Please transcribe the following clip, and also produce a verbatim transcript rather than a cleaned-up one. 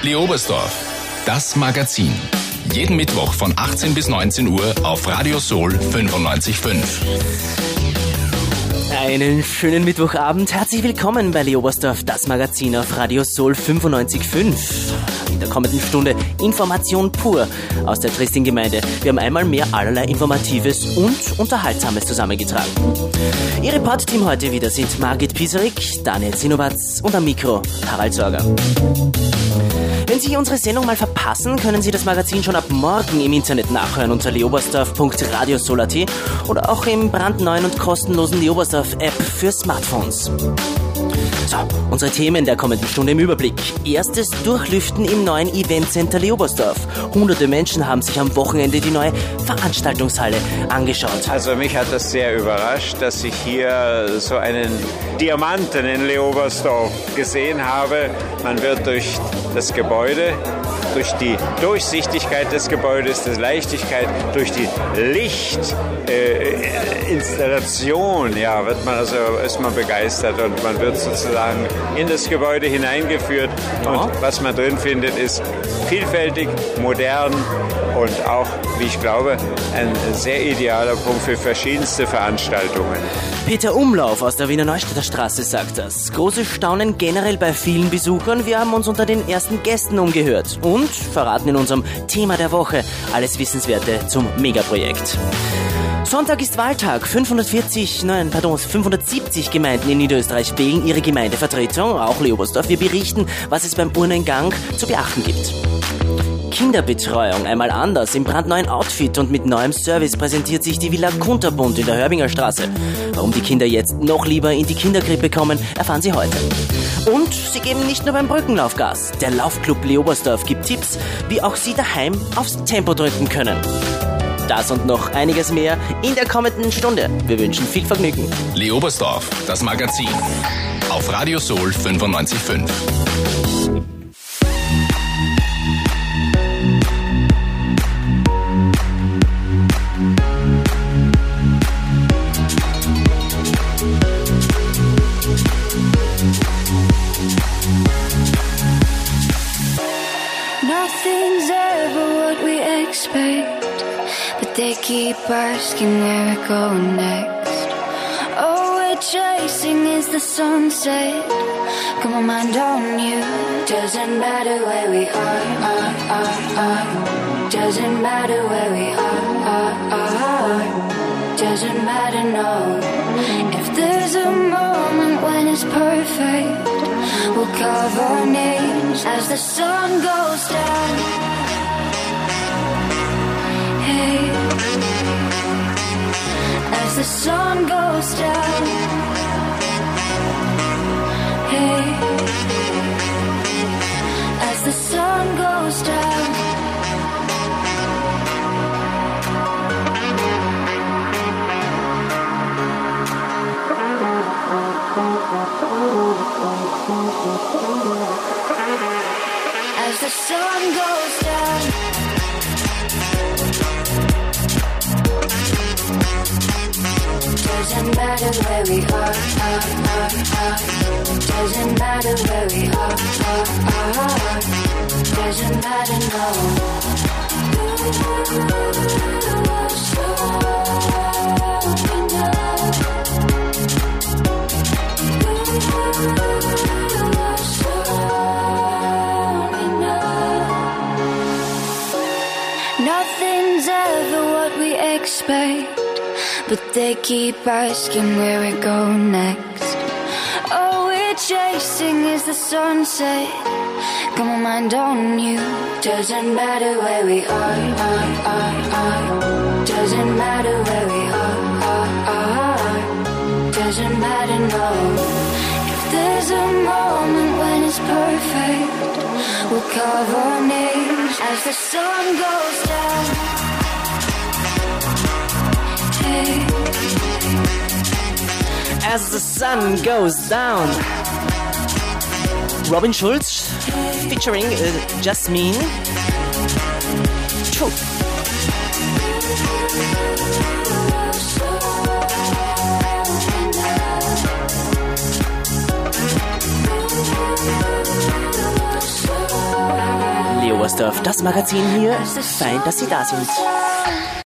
Leobersdorf, das Magazin. Jeden Mittwoch von achtzehn bis neunzehn Uhr auf Radio Soul fünfundneunzig Komma fünf. Einen schönen Mittwochabend. Herzlich willkommen bei Leobersdorf, das Magazin auf Radio Soul fünfundneunzig Komma fünf. In der kommenden Stunde Information pur aus der Tristin-Gemeinde. Wir haben einmal mehr allerlei Informatives und Unterhaltsames zusammengetragen. Ihr Reportteam heute wieder sind Margit Pisarik, Daniel Sinowatz und am Mikro Harald Sorger. Wenn Sie unsere Sendung mal verpassen, können Sie das Magazin schon ab morgen im Internet nachhören unter leobersdorf punkt radiosoul punkt at oder auch im brandneuen und kostenlosen Leobersdorf-App für Smartphones. So, unsere Themen der kommenden Stunde im Überblick. Erstes Durchlüften im neuen Eventcenter Leobersdorf. Hunderte Menschen haben sich am Wochenende die neue Veranstaltungshalle angeschaut. Also mich hat das sehr überrascht, dass ich hier so einen Diamanten in Leobersdorf gesehen habe. Man wird durch das Gebäude, durch die Durchsichtigkeit des Gebäudes, die Leichtigkeit, durch die Lichtinstallation, äh, ja, wird man also ist man begeistert und man wird sozusagen in das Gebäude hineingeführt. Und was man drin findet, ist vielfältig, modern und auch, wie ich glaube, ein sehr idealer Punkt für verschiedenste Veranstaltungen. Peter Umlauf aus der Wiener Neustädter Straße sagt das. Großes Staunen generell bei vielen Besuchern. Wir haben uns unter den ersten Gästen umgehört und verraten in unserem Thema der Woche alles Wissenswerte zum Megaprojekt. Sonntag ist Wahltag. fünfhundertvierzig, nein, pardon, fünfhundertsiebzig Gemeinden in Niederösterreich wählen ihre Gemeindevertretung, auch Leobersdorf. Wir berichten, was es beim Urnengang zu beachten gibt. Kinderbetreuung einmal anders. Im brandneuen Outfit und mit neuem Service präsentiert sich die Villa Kunterbund in der Hörbinger Straße. Warum die Kinder jetzt noch lieber in die Kinderkrippe kommen, erfahren Sie heute. Und sie geben nicht nur beim Brückenlauf Gas. Der Laufclub Leobersdorf gibt Tipps, wie auch Sie daheim aufs Tempo drücken können. Das und noch einiges mehr in der kommenden Stunde. Wir wünschen viel Vergnügen. Leobersdorf, das Magazin. Auf Radio Soul fünfundneunzig Komma fünf. Nothing's ever what we expect, but they keep asking where we're going next. All we're chasing is the sunset. Got my mind on you. Doesn't matter where we are, are, are, are. Doesn't matter where we are, are, are. Doesn't matter, no. If there's a moment when it's perfect, we'll carve our names as the sun goes down. Hey, as the sun goes down. Hey, as the sun goes down. As the sun goes down. Doesn't matter where we are, are, are, are. Doesn't matter where we are, are, are. Doesn't matter, no. Nothing's ever what we expect, but they keep asking where we're going next. All we're chasing is the sunset. Got my mind on you. Doesn't matter where we are, are, are, are. Doesn't matter where we are, are, are. Doesn't matter, no. If there's a moment when it's perfect, we'll carve our names as the sun goes down. Hey. As the sun goes down. Robin Schulz featuring uh, Jasmine. True. Oberstdorf, das Magazin hier. Fein, dass Sie da sind.